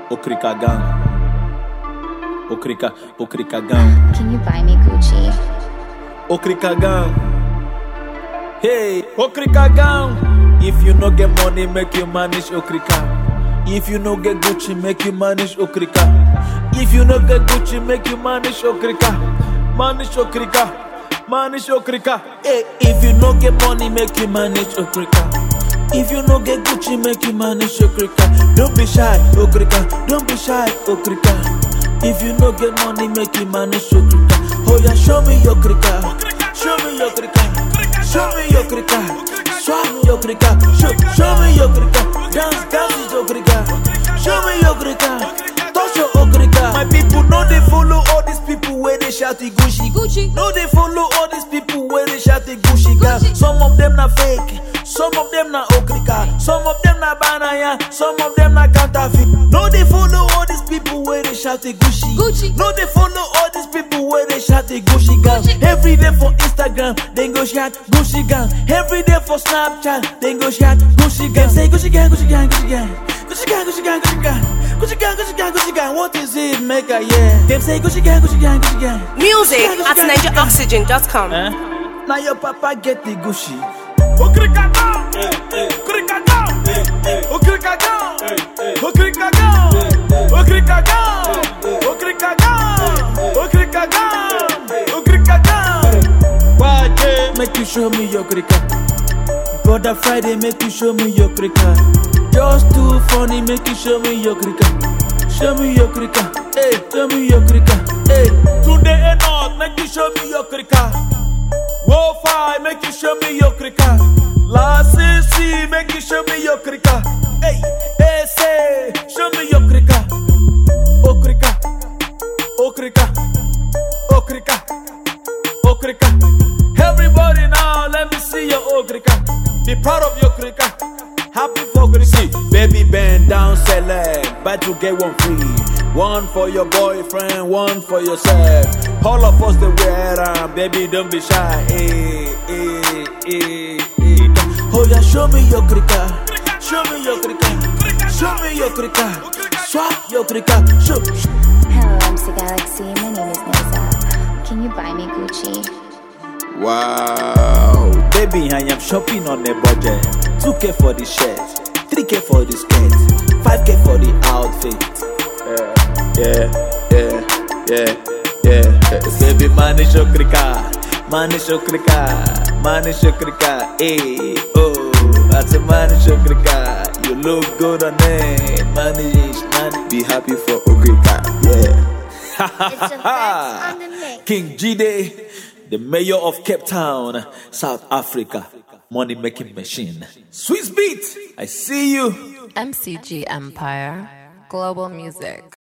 Okrika gang. Okrika gang. Can you buy me Gucci? Okrika gang. Hey, Okrika gang. If you no get money, make you manage Okrika. If you no get Gucci, make you manage Okrika. If you no get Gucci, make you manage Okrika. Manage Okrika. Manage Okrika. Hey, if you no get money, make you manage Okrika. If you no get Gucci, make you manage Okrika. Don't be shy, Okrika. Don't be shy, Okrika. If you no get money, make you manage Okrika. Oh yeah, show me your Okrika. Show me your Okrika. Show me your Okrika. Swap me your Okrika. Show me your Okrika. Dance with Okrika. Show me your Okrika. Touch your Okrika. My people know they follow all these people where they shout the Gucci. No, they follow all these people where they shout the Gucci. Some of them na fake. Some of them na Okrika. Some of them na banaya. Some of them na counterfeit. No, they follow all these people where they shout the Gucci. No, they follow all these people where they shout the Gucci gang. Every day for Instagram, they go shout Gucci gang. Every day for Snapchat, they go shout Gucci gang. Say Gucci gang, Gucci gang, Gucci gang. Gucci gang, Gucci gang, Gucci gang. Gucci gang, Gucci gang, Gucci gang. What is it? Make a yeah. Them say Gucci gang, Gucci gang, Gucci gang. Music at NigeriOxygen.com. Now your papa get the Gucci. Okrika gang, Okrika gang, Okrika gang, Okrika gang, Okrika gang, Okrika gang, Okrika gang, Okrika gang. Waje, make you show me your Okrika. Brother Friday, make you show me your Okrika. Just too funny, make you show me your Okrika. Show me your Okrika. Hey, show me your Okrika. Hey, today Enoch, make you show me your Okrika. Wo-Fi, make you show me your Okrika. La CC, make you show me your Okrika. Hey, say, show me your Okrika. Okrika, Okrika, Okrika, Okrika. Everybody now, let me see your Okrika. Be proud of your Okrika. Happy for Okrika. See, baby bend down, select. Buy to get one free. One for your boyfriend, one for yourself. All of us they wear them, baby, don't be shy. Hey. Oh yeah, show me your Okrika. Show me your Okrika. Show me your Okrika. Swap your Okrika. Hello, MC Galaxy. My name is Neza. Can you buy me Gucci? Wow, baby, I am shopping on a budget. 2K for the shirt, 3K for the skirt, 5K for the outfit. Yeah. Baby, manage Okrika, manage Okrika, manage Okrika. Hey, oh, that's a manage Okrika. You look good on it, manage. Be happy for Okrika, yeah. King G-Day, the mayor of Cape Town, South Africa, money making machine. Swiss beat, I see you. MCG Empire, global music.